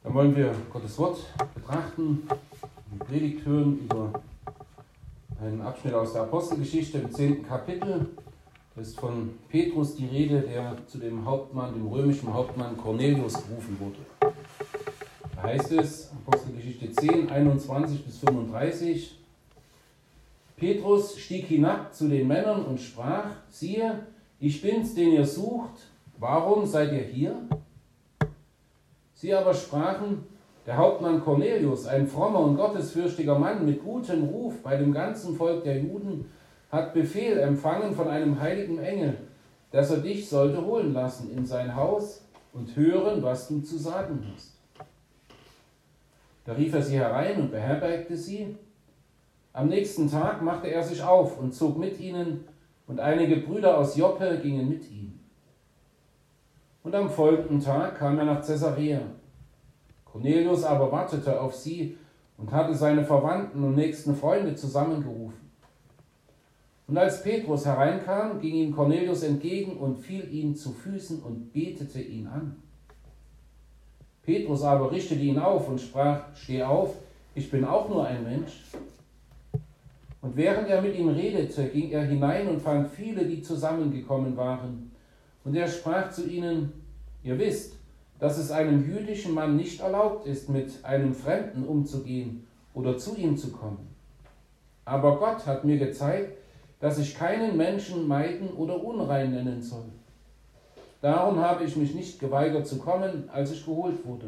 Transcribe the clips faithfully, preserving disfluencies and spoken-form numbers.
Dann wollen wir Gottes Wort betrachten, eine Predigt hören über einen Abschnitt aus der Apostelgeschichte im zehnten Kapitel. Das ist von Petrus die Rede, der zu dem Hauptmann, dem römischen Hauptmann Cornelius berufen wurde. Da heißt es, Apostelgeschichte zehn, einundzwanzig bis fünfunddreißig, Petrus stieg hinab zu den Männern und sprach: Siehe, ich bin's, den ihr sucht, warum seid ihr hier? Sie aber sprachen: Der Hauptmann Cornelius, ein frommer und gottesfürchtiger Mann mit gutem Ruf bei dem ganzen Volk der Juden, hat Befehl empfangen von einem heiligen Engel, dass er dich sollte holen lassen in sein Haus und hören, was du zu sagen hast. Da rief er sie herein und beherbergte sie. Am nächsten Tag machte er sich auf und zog mit ihnen, und einige Brüder aus Joppe gingen mit ihm. Und am folgenden Tag kam er nach Caesarea. Cornelius aber wartete auf sie und hatte seine Verwandten und nächsten Freunde zusammengerufen. Und als Petrus hereinkam, ging ihm Cornelius entgegen und fiel ihm zu Füßen und betete ihn an. Petrus aber richtete ihn auf und sprach: Steh auf, ich bin auch nur ein Mensch. Und während er mit ihm redete, ging er hinein und fand viele, die zusammengekommen waren. Und er sprach zu ihnen: Ihr wisst, dass es einem jüdischen Mann nicht erlaubt ist, mit einem Fremden umzugehen oder zu ihm zu kommen. Aber Gott hat mir gezeigt, dass ich keinen Menschen meiden oder unrein nennen soll. Darum habe ich mich nicht geweigert zu kommen, als ich geholt wurde.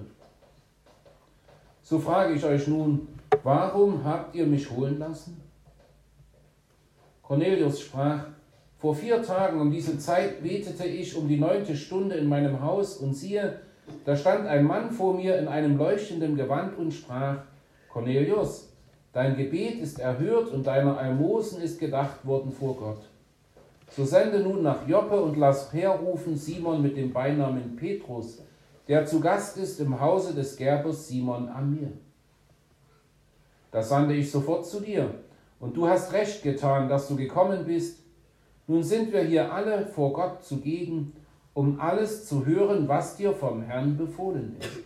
So frage ich euch nun: Warum habt ihr mich holen lassen? Cornelius sprach: Vor vier Tagen um diese Zeit betete ich um die neunte Stunde in meinem Haus, und siehe, da stand ein Mann vor mir in einem leuchtenden Gewand und sprach: Cornelius, dein Gebet ist erhört und deiner Almosen ist gedacht worden vor Gott. So sende nun nach Joppe und lass herrufen Simon mit dem Beinamen Petrus, der zu Gast ist im Hause des Gerbers Simon am Meer. Da sandte ich sofort zu dir, und du hast recht getan, dass du gekommen bist. Nun sind wir hier alle vor Gott zugegen, um alles zu hören, was dir vom Herrn befohlen ist.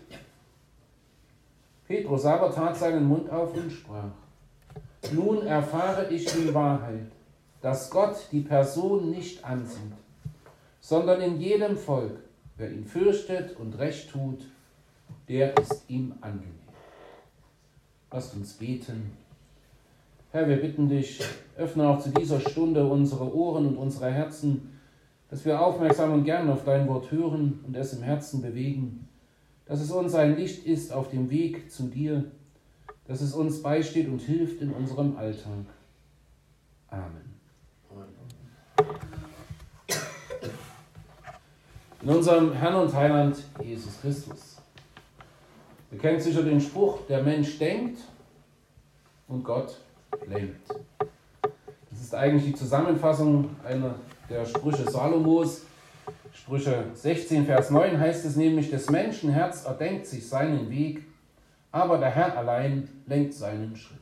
Petrus aber tat seinen Mund auf und sprach: Nun erfahre ich in Wahrheit, dass Gott die Person nicht ansieht, sondern in jedem Volk, wer ihn fürchtet und Recht tut, der ist ihm angenehm. Lasst uns beten. Herr, wir bitten dich, öffne auch zu dieser Stunde unsere Ohren und unsere Herzen, dass wir aufmerksam und gern auf dein Wort hören und es im Herzen bewegen, dass es uns ein Licht ist auf dem Weg zu dir, dass es uns beisteht und hilft in unserem Alltag. Amen. In unserem Herrn und Heiland Jesus Christus. Ihr kennt sicher den Spruch: Der Mensch denkt und Gott lenkt. Das ist eigentlich die Zusammenfassung einer der Sprüche Salomos. Sprüche sechzehn, Vers neun heißt es nämlich: Des Menschen Herz erdenkt sich seinen Weg, aber der Herr allein lenkt seinen Schritt.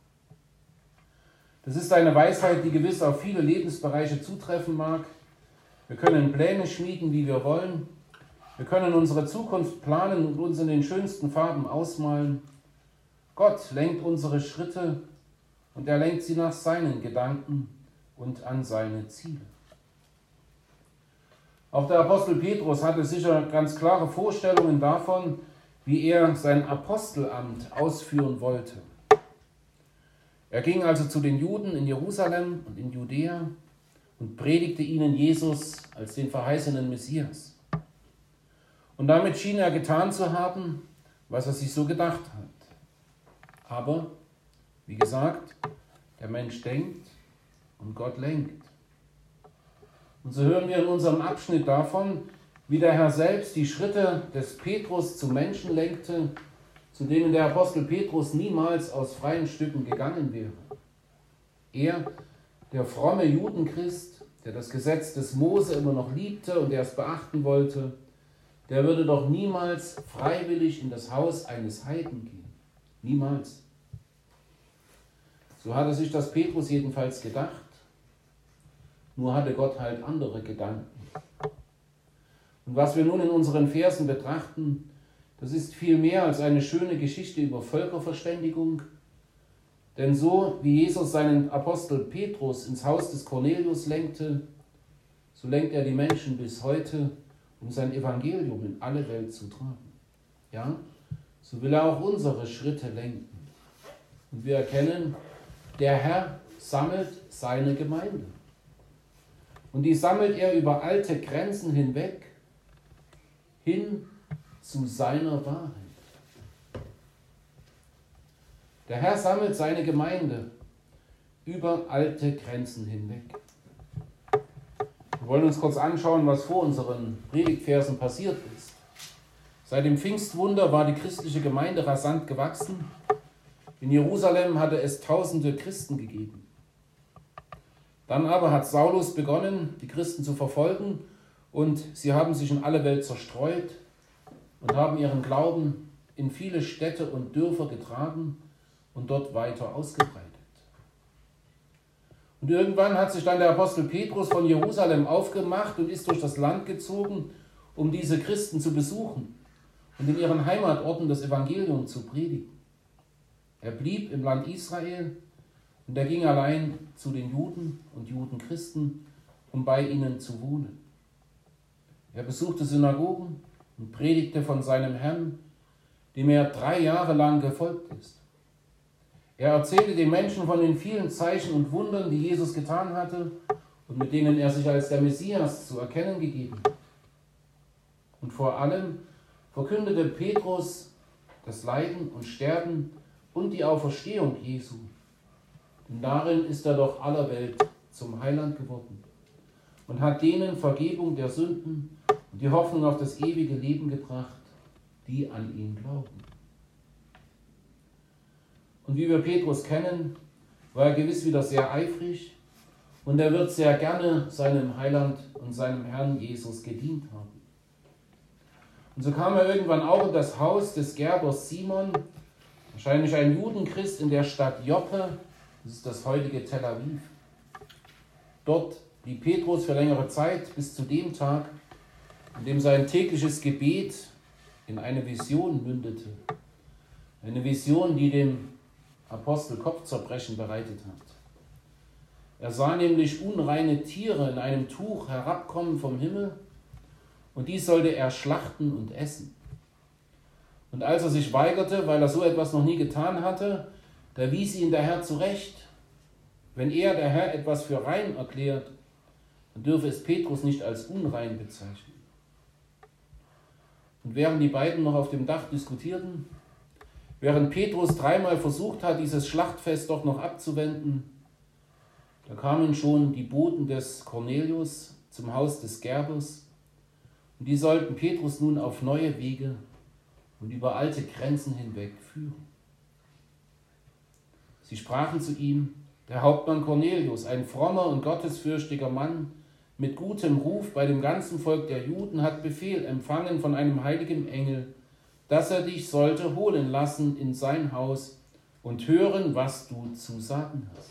Das ist eine Weisheit, die gewiss auf viele Lebensbereiche zutreffen mag. Wir können Pläne schmieden, wie wir wollen. Wir können unsere Zukunft planen und uns in den schönsten Farben ausmalen. Gott lenkt unsere Schritte, und er lenkt sie nach seinen Gedanken und an seine Ziele. Auch der Apostel Petrus hatte sicher ganz klare Vorstellungen davon, wie er sein Apostelamt ausführen wollte. Er ging also zu den Juden in Jerusalem und in Judäa und predigte ihnen Jesus als den verheißenen Messias. Und damit schien er getan zu haben, was er sich so gedacht hat. Aber, wie gesagt, der Mensch denkt und Gott lenkt. Und so hören wir in unserem Abschnitt davon, wie der Herr selbst die Schritte des Petrus zu Menschen lenkte, zu denen der Apostel Petrus niemals aus freien Stücken gegangen wäre. Er, der fromme Judenchrist, der das Gesetz des Mose immer noch liebte und der es beachten wollte, der würde doch niemals freiwillig in das Haus eines Heiden gehen. Niemals. So hatte sich das Petrus jedenfalls gedacht. Nur hatte Gott halt andere Gedanken. Und was wir nun in unseren Versen betrachten, Das ist viel mehr als eine schöne Geschichte über Völkerverständigung. Denn so wie Jesus seinen Apostel Petrus ins Haus des Cornelius lenkte, so lenkt er die Menschen bis heute, um sein Evangelium in alle Welt zu tragen. Ja, so will er auch unsere Schritte lenken. Und wir erkennen, der Herr sammelt seine Gemeinde. Und die sammelt er über alte Grenzen hinweg, hin zu seiner Wahrheit. Der Herr sammelt seine Gemeinde über alte Grenzen hinweg. Wir wollen uns kurz anschauen, was vor unseren Predigtversen passiert ist. Seit dem Pfingstwunder war die christliche Gemeinde rasant gewachsen. In Jerusalem hatte es tausende Christen gegeben. Dann aber hat Saulus begonnen, die Christen zu verfolgen, und sie haben sich in alle Welt zerstreut und haben ihren Glauben in viele Städte und Dörfer getragen und dort weiter ausgebreitet. Und irgendwann hat sich dann der Apostel Petrus von Jerusalem aufgemacht und ist durch das Land gezogen, um diese Christen zu besuchen und in ihren Heimatorten das Evangelium zu predigen. Er blieb im Land Israel und er ging allein zu den Juden und Judenchristen, um bei ihnen zu wohnen. Er besuchte Synagogen und predigte von seinem Herrn, dem er drei Jahre lang gefolgt ist. Er erzählte den Menschen von den vielen Zeichen und Wundern, die Jesus getan hatte und mit denen er sich als der Messias zu erkennen gegeben hat. Und vor allem verkündete Petrus das Leiden und Sterben und die Auferstehung Jesu. Denn darin ist er doch aller Welt zum Heiland geworden und hat denen Vergebung der Sünden und die Hoffnung auf das ewige Leben gebracht, die an ihn glauben. Und wie wir Petrus kennen, war er gewiss wieder sehr eifrig und er wird sehr gerne seinem Heiland und seinem Herrn Jesus gedient haben. Und so kam er irgendwann auch in das Haus des Gerbers Simon, wahrscheinlich ein Judenchrist in der Stadt Joppe, das ist das heutige Tel Aviv. Dort blieb Petrus für längere Zeit bis zu dem Tag, an dem sein tägliches Gebet in eine Vision mündete. Eine Vision, die dem Apostel Kopfzerbrechen bereitet hat. Er sah nämlich unreine Tiere in einem Tuch herabkommen vom Himmel und die sollte er schlachten und essen. Und als er sich weigerte, weil er so etwas noch nie getan hatte, da wies ihn der Herr zurecht. Wenn er, der Herr, etwas für rein erklärt, dann dürfe es Petrus nicht als unrein bezeichnen. Und während die beiden noch auf dem Dach diskutierten, während Petrus dreimal versucht hat, dieses Schlachtfest doch noch abzuwenden, da kamen schon die Boten des Cornelius zum Haus des Gerbers und die sollten Petrus nun auf neue Wege und über alte Grenzen hinweg führen. Sie sprachen zu ihm: Der Hauptmann Cornelius, ein frommer und gottesfürchtiger Mann mit gutem Ruf bei dem ganzen Volk der Juden, hat Befehl empfangen von einem heiligen Engel, dass er dich sollte holen lassen in sein Haus und hören, was du zu sagen hast.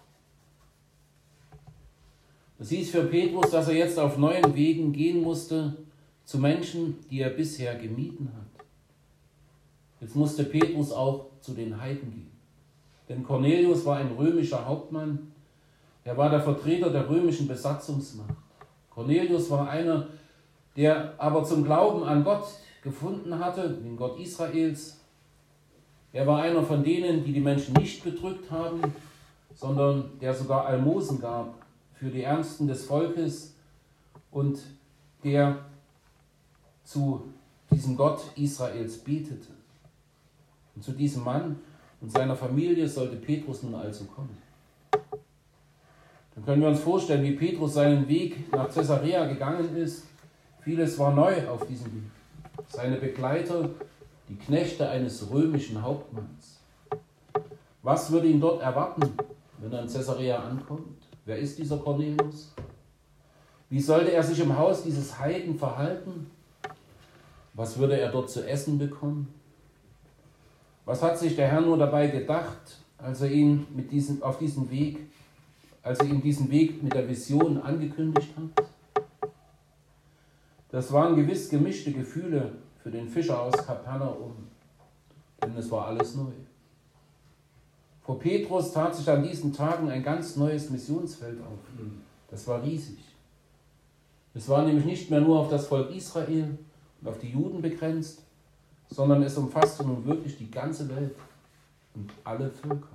Das hieß für Petrus, dass er jetzt auf neuen Wegen gehen musste zu Menschen, die er bisher gemieden hat. Jetzt musste Petrus auch zu den Heiden gehen. Denn Cornelius war ein römischer Hauptmann. Er war der Vertreter der römischen Besatzungsmacht. Cornelius war einer, der aber zum Glauben an Gott gefunden hatte, den Gott Israels. Er war einer von denen, die die Menschen nicht bedrückt haben, sondern der sogar Almosen gab für die Ärmsten des Volkes und der zu diesem Gott Israels betete. Und zu diesem Mann und seiner Familie sollte Petrus nun also kommen. Dann können wir uns vorstellen, wie Petrus seinen Weg nach Caesarea gegangen ist. Vieles war neu auf diesem Weg. Seine Begleiter, die Knechte eines römischen Hauptmanns. Was würde ihn dort erwarten, wenn er in Caesarea ankommt? Wer ist dieser Cornelius? Wie sollte er sich im Haus dieses Heiden verhalten? Was würde er dort zu essen bekommen? Was hat sich der Herr nur dabei gedacht, als er ihn mit diesem, auf diesen Weg, als er ihm diesen Weg mit der Vision angekündigt hat? Das waren gewiss gemischte Gefühle für den Fischer aus Kapernaum, denn es war alles neu. Vor Petrus tat sich an diesen Tagen ein ganz neues Missionsfeld auf. Das war riesig. Es war nämlich nicht mehr nur auf das Volk Israel und auf die Juden begrenzt, sondern es umfasste nun wirklich die ganze Welt und alle Völker.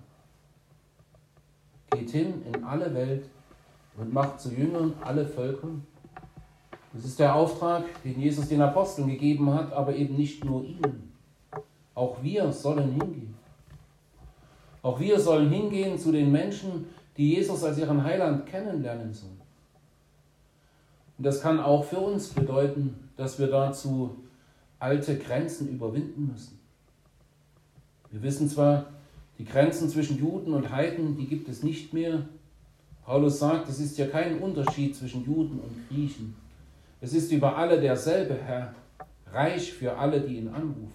Geht hin in alle Welt und macht zu Jüngern alle Völker. Das ist der Auftrag, den Jesus den Aposteln gegeben hat, aber eben nicht nur ihnen. Auch wir sollen hingehen. Auch wir sollen hingehen zu den Menschen, die Jesus als ihren Heiland kennenlernen sollen. Und das kann auch für uns bedeuten, dass wir dazu alte Grenzen überwinden müssen. Wir wissen zwar, die Grenzen zwischen Juden und Heiden, die gibt es nicht mehr. Paulus sagt, es ist ja kein Unterschied zwischen Juden und Griechen. Es ist über alle derselbe Herr, reich für alle, die ihn anrufen.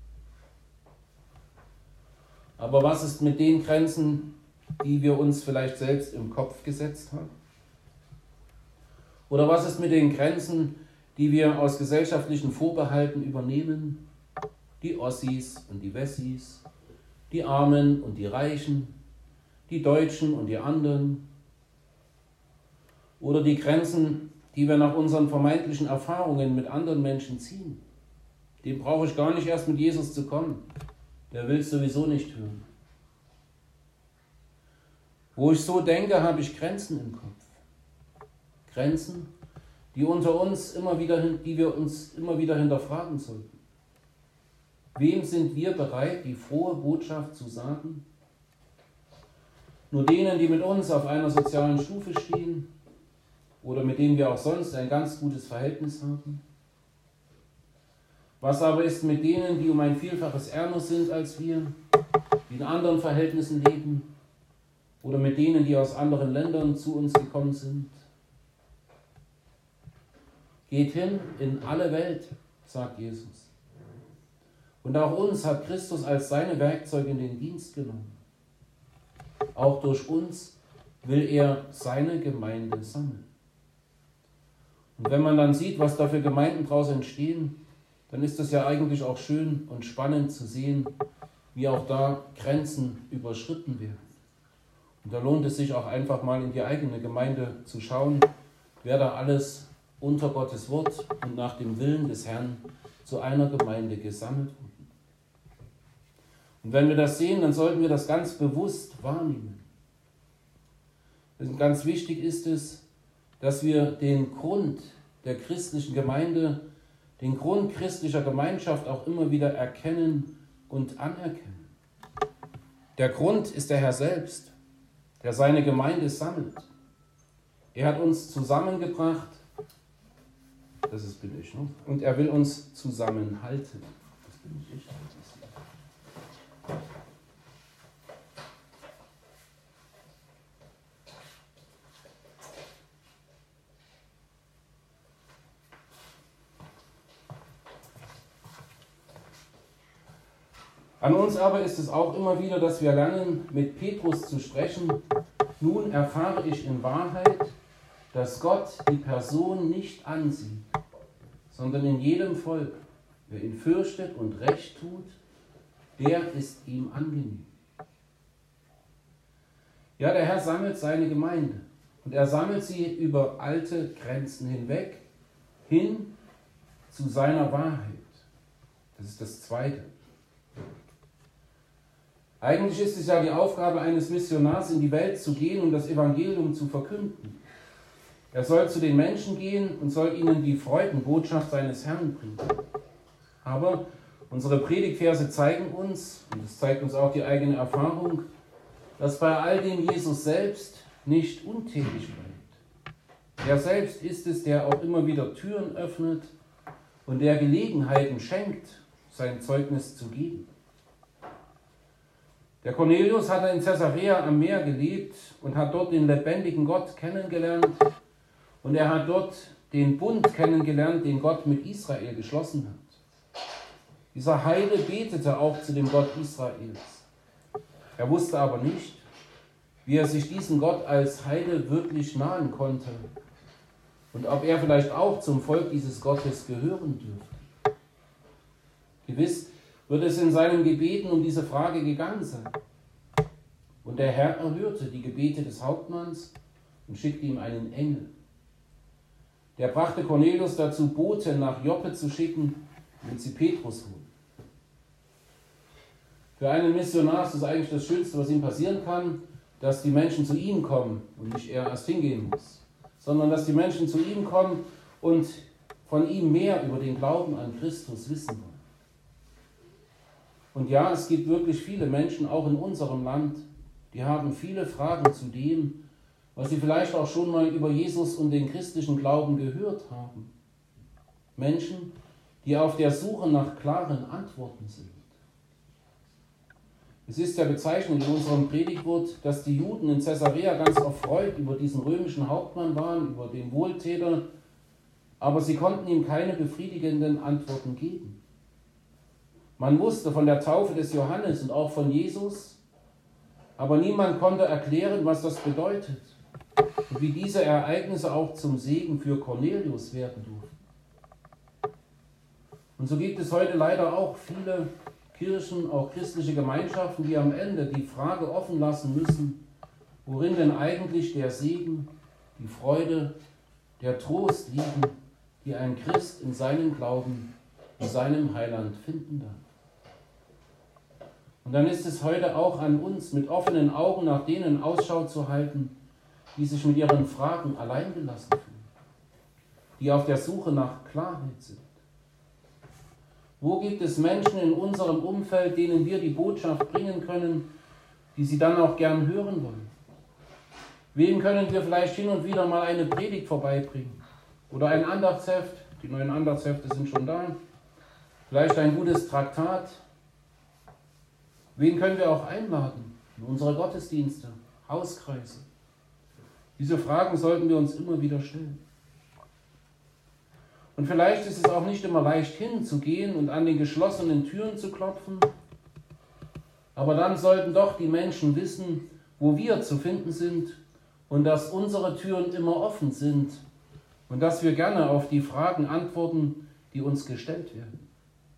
Aber was ist mit den Grenzen, die wir uns vielleicht selbst im Kopf gesetzt haben? Oder was ist mit den Grenzen, die wir aus gesellschaftlichen Vorbehalten übernehmen? Die Ossis und die Wessis, die Armen und die Reichen, die Deutschen und die anderen. Oder die Grenzen, die wir nach unseren vermeintlichen Erfahrungen mit anderen Menschen ziehen. Dem brauche ich gar nicht erst mit Jesus zu kommen. Der will es sowieso nicht hören. Wo ich so denke, habe ich Grenzen im Kopf. Grenzen, die unter uns immer wieder, die wir uns immer wieder hinterfragen sollten. Wem sind wir bereit, die frohe Botschaft zu sagen? Nur denen, die mit uns auf einer sozialen Stufe stehen oder mit denen wir auch sonst ein ganz gutes Verhältnis haben? Was aber ist mit denen, die um ein Vielfaches ärmer sind als wir, die in anderen Verhältnissen leben oder mit denen, die aus anderen Ländern zu uns gekommen sind? Geht hin in alle Welt, sagt Jesus. Und auch uns hat Christus als seine Werkzeuge in den Dienst genommen. Auch durch uns will er seine Gemeinde sammeln. Und wenn man dann sieht, was da für Gemeinden daraus entstehen, dann ist es ja eigentlich auch schön und spannend zu sehen, wie auch da Grenzen überschritten werden. Und da lohnt es sich auch einfach mal in die eigene Gemeinde zu schauen, wer da alles unter Gottes Wort und nach dem Willen des Herrn zu einer Gemeinde gesammelt wurde. Und wenn wir das sehen, dann sollten wir das ganz bewusst wahrnehmen. Und ganz wichtig ist es, dass wir den Grund der christlichen Gemeinde, den Grund christlicher Gemeinschaft auch immer wieder erkennen und anerkennen. Der Grund ist der Herr selbst, der seine Gemeinde sammelt. Er hat uns zusammengebracht, das ist, bin ich, ne? Und er will uns zusammenhalten. Das bin ich. An uns aber ist es auch immer wieder, dass wir lernen, mit Petrus zu sprechen. Nun erfahre ich in Wahrheit, dass Gott die Person nicht ansieht, sondern in jedem Volk. Wer ihn fürchtet und Recht tut, der ist ihm angenehm. Ja, der Herr sammelt seine Gemeinde und er sammelt sie über alte Grenzen hinweg, hin zu seiner Wahrheit. Das ist das Zweite. Eigentlich ist es ja die Aufgabe eines Missionars, in die Welt zu gehen und das Evangelium zu verkünden. Er soll zu den Menschen gehen und soll ihnen die Freudenbotschaft seines Herrn bringen. Aber unsere Predigtverse zeigen uns, und das zeigt uns auch die eigene Erfahrung, dass bei all dem Jesus selbst nicht untätig bleibt. Er selbst ist es, der auch immer wieder Türen öffnet und der Gelegenheiten schenkt, sein Zeugnis zu geben. Der Cornelius hatte in Caesarea am Meer gelebt und hat dort den lebendigen Gott kennengelernt. Und er hat dort den Bund kennengelernt, den Gott mit Israel geschlossen hat. Dieser Heide betete auch zu dem Gott Israels. Er wusste aber nicht, wie er sich diesem Gott als Heide wirklich nahen konnte und ob er vielleicht auch zum Volk dieses Gottes gehören dürfte. Gewiss wird es in seinen Gebeten um diese Frage gegangen sein. Und der Herr erhörte die Gebete des Hauptmanns und schickte ihm einen Engel. Der brachte Cornelius dazu, Boten nach Joppe zu schicken, damit sie Petrus holen. Für einen Missionar ist das eigentlich das Schönste, was ihm passieren kann, dass die Menschen zu ihm kommen und nicht er erst hingehen muss, sondern dass die Menschen zu ihm kommen und von ihm mehr über den Glauben an Christus wissen wollen. Und ja, es gibt wirklich viele Menschen, auch in unserem Land, die haben viele Fragen zu dem, was sie vielleicht auch schon mal über Jesus und den christlichen Glauben gehört haben. Menschen, die auf der Suche nach klaren Antworten sind. Es ist ja bezeichnend in unserem Predigtwort, dass die Juden in Caesarea ganz erfreut über diesen römischen Hauptmann waren, über den Wohltäter, aber sie konnten ihm keine befriedigenden Antworten geben. Man wusste von der Taufe des Johannes und auch von Jesus, aber niemand konnte erklären, was das bedeutet und wie diese Ereignisse auch zum Segen für Cornelius werden durften. Und so gibt es heute leider auch viele Kirchen, auch christliche Gemeinschaften, die am Ende die Frage offen lassen müssen, worin denn eigentlich der Segen, die Freude, der Trost liegen, die ein Christ in seinem Glauben, in seinem Heiland finden darf. Und dann ist es heute auch an uns, mit offenen Augen nach denen Ausschau zu halten, die sich mit ihren Fragen alleingelassen fühlen, die auf der Suche nach Klarheit sind. Wo gibt es Menschen in unserem Umfeld, denen wir die Botschaft bringen können, die sie dann auch gern hören wollen? Wem können wir vielleicht hin und wieder mal eine Predigt vorbeibringen? Oder ein Andachtsheft, die neuen Andachtshefte sind schon da. Vielleicht ein gutes Traktat. Wen können wir auch einladen in unsere Gottesdienste, Hauskreise? Diese Fragen sollten wir uns immer wieder stellen. Und vielleicht ist es auch nicht immer leicht hinzugehen und an den geschlossenen Türen zu klopfen, aber dann sollten doch die Menschen wissen, wo wir zu finden sind und dass unsere Türen immer offen sind und dass wir gerne auf die Fragen antworten, die uns gestellt werden.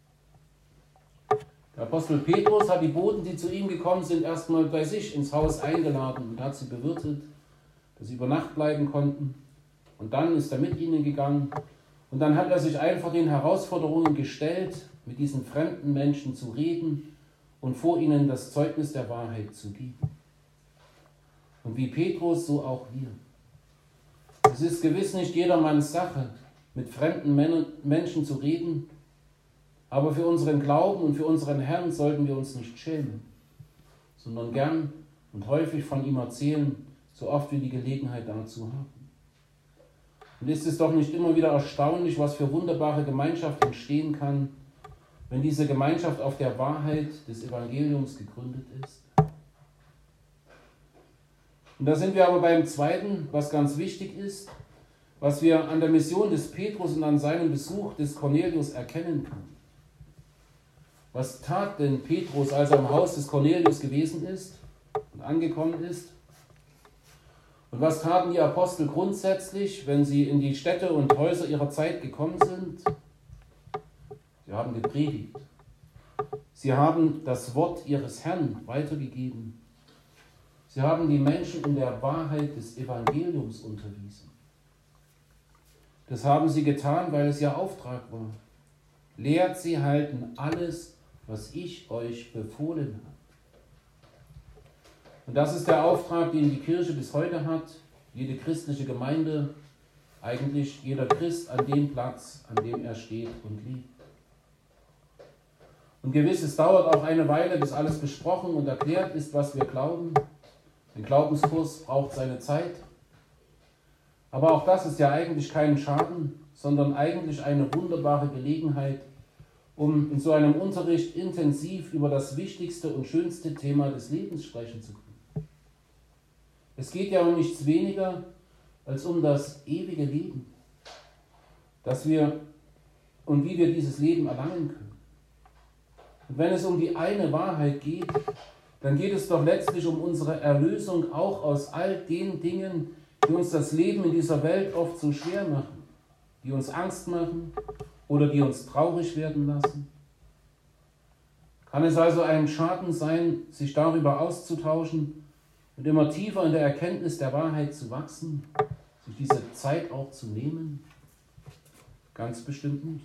Der Apostel Petrus hat die Boten, die zu ihm gekommen sind, erstmal bei sich ins Haus eingeladen und hat sie bewirtet, dass sie über Nacht bleiben konnten. Und dann ist er mit ihnen gegangen. Und dann hat er sich einfach den Herausforderungen gestellt, mit diesen fremden Menschen zu reden und vor ihnen das Zeugnis der Wahrheit zu geben. Und wie Petrus, so auch wir. Es ist gewiss nicht jedermanns Sache, mit fremden Menschen zu reden, aber für unseren Glauben und für unseren Herrn sollten wir uns nicht schämen, sondern gern und häufig von ihm erzählen, so oft wir die Gelegenheit dazu haben. Und ist es doch nicht immer wieder erstaunlich, was für wunderbare Gemeinschaft entstehen kann, wenn diese Gemeinschaft auf der Wahrheit des Evangeliums gegründet ist? Und da sind wir aber beim Zweiten, was ganz wichtig ist, was wir an der Mission des Petrus und an seinem Besuch des Cornelius erkennen können. Was tat denn Petrus, als er im Haus des Cornelius gewesen ist und angekommen ist? Und was taten die Apostel grundsätzlich, wenn sie in die Städte und Häuser ihrer Zeit gekommen sind? Sie haben gepredigt. Sie haben das Wort ihres Herrn weitergegeben. Sie haben die Menschen in der Wahrheit des Evangeliums unterwiesen. Das haben sie getan, weil es ihr Auftrag war. Lehrt sie halten alles, was ich euch befohlen habe. Und das ist der Auftrag, den die Kirche bis heute hat, jede christliche Gemeinde, eigentlich jeder Christ an dem Platz, an dem er steht und lebt. Und gewiss, es dauert auch eine Weile, bis alles besprochen und erklärt ist, was wir glauben. Ein Glaubenskurs braucht seine Zeit. Aber auch das ist ja eigentlich kein Schaden, sondern eigentlich eine wunderbare Gelegenheit, um in so einem Unterricht intensiv über das wichtigste und schönste Thema des Lebens sprechen zu können. Es geht ja um nichts weniger als um das ewige Leben, dass wir und wie wir dieses Leben erlangen können. Und wenn es um die eine Wahrheit geht, dann geht es doch letztlich um unsere Erlösung auch aus all den Dingen, die uns das Leben in dieser Welt oft so schwer machen, die uns Angst machen oder die uns traurig werden lassen. Kann es also ein Schaden sein, sich darüber auszutauschen und immer tiefer in der Erkenntnis der Wahrheit zu wachsen, sich diese Zeit auch zu nehmen? Ganz bestimmt nicht.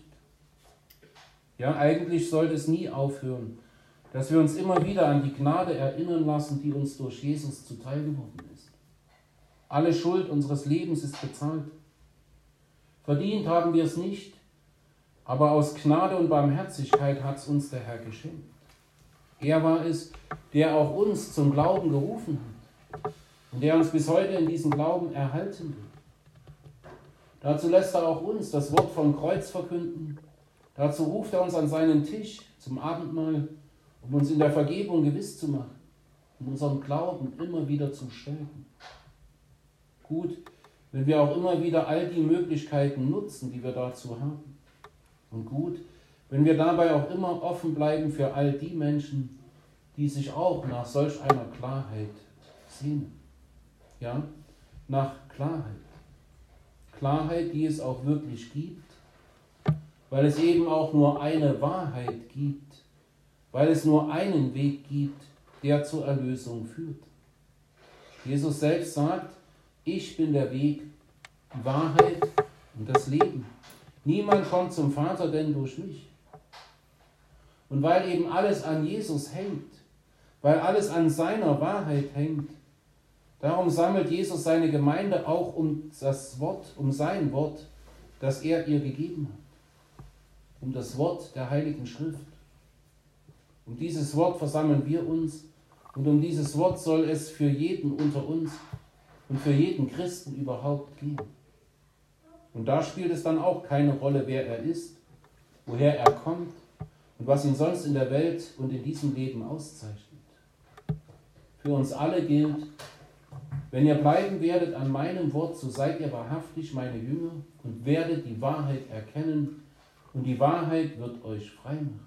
Ja, eigentlich sollte es nie aufhören, dass wir uns immer wieder an die Gnade erinnern lassen, die uns durch Jesus zuteil geworden ist. Alle Schuld unseres Lebens ist bezahlt. Verdient haben wir es nicht, aber aus Gnade und Barmherzigkeit hat es uns der Herr geschenkt. Er war es, der auch uns zum Glauben gerufen hat und der uns bis heute in diesem Glauben erhalten will. Dazu lässt er auch uns das Wort vom Kreuz verkünden. Dazu ruft er uns an seinen Tisch zum Abendmahl, um uns in der Vergebung gewiss zu machen und unseren Glauben immer wieder zu stärken. Gut, wenn wir auch immer wieder all die Möglichkeiten nutzen, die wir dazu haben. Und gut, wenn wir dabei auch immer offen bleiben für all die Menschen, die sich auch nach solch einer Klarheit sehnen. Ja, nach Klarheit. Klarheit, die es auch wirklich gibt, weil es eben auch nur eine Wahrheit gibt, weil es nur einen Weg gibt, der zur Erlösung führt. Jesus selbst sagt, ich bin der Weg, die Wahrheit und das Leben. Niemand kommt zum Vater denn durch mich. Und weil eben alles an Jesus hängt, weil alles an seiner Wahrheit hängt, darum sammelt Jesus seine Gemeinde auch um das Wort, um sein Wort, das er ihr gegeben hat. Um das Wort der Heiligen Schrift. Um dieses Wort versammeln wir uns und um dieses Wort soll es für jeden unter uns und für jeden Christen überhaupt gehen. Und da spielt es dann auch keine Rolle, wer er ist, woher er kommt und was ihn sonst in der Welt und in diesem Leben auszeichnet. Für uns alle gilt, wenn ihr bleiben werdet an meinem Wort, so seid ihr wahrhaftig meine Jünger und werdet die Wahrheit erkennen und die Wahrheit wird euch frei machen.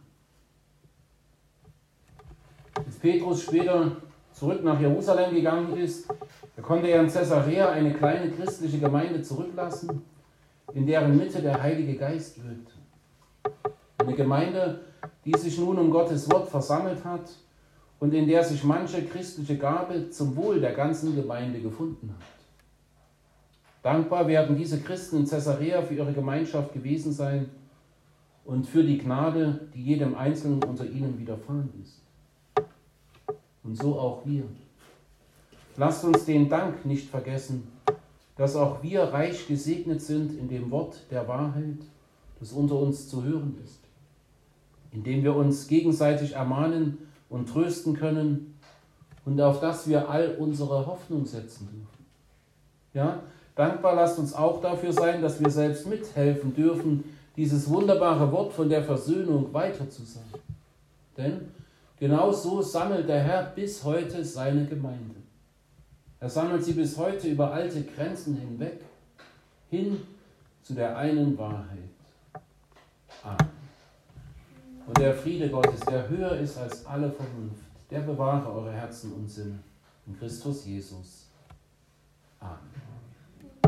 Als Petrus später zurück nach Jerusalem gegangen ist, da konnte er in Caesarea eine kleine christliche Gemeinde zurücklassen, in deren Mitte der Heilige Geist wirkte. Eine Gemeinde, die sich nun um Gottes Wort versammelt hat und in der sich manche christliche Gabe zum Wohl der ganzen Gemeinde gefunden hat. Dankbar werden diese Christen in Caesarea für ihre Gemeinschaft gewesen sein und für die Gnade, die jedem Einzelnen unter ihnen widerfahren ist. Und so auch wir. Lasst uns den Dank nicht vergessen, dass auch wir reich gesegnet sind in dem Wort der Wahrheit, das unter uns zu hören ist, indem wir uns gegenseitig ermahnen und trösten können und auf das wir all unsere Hoffnung setzen dürfen. Ja, dankbar lasst uns auch dafür sein, dass wir selbst mithelfen dürfen, dieses wunderbare Wort von der Versöhnung weiter zu sagen. Denn genau so sammelt der Herr bis heute seine Gemeinde. Er sammelt sie bis heute über alte Grenzen hinweg, hin zu der einen Wahrheit. Amen. Und der Friede Gottes, der höher ist als alle Vernunft, der bewahre eure Herzen und Sinne in Christus Jesus.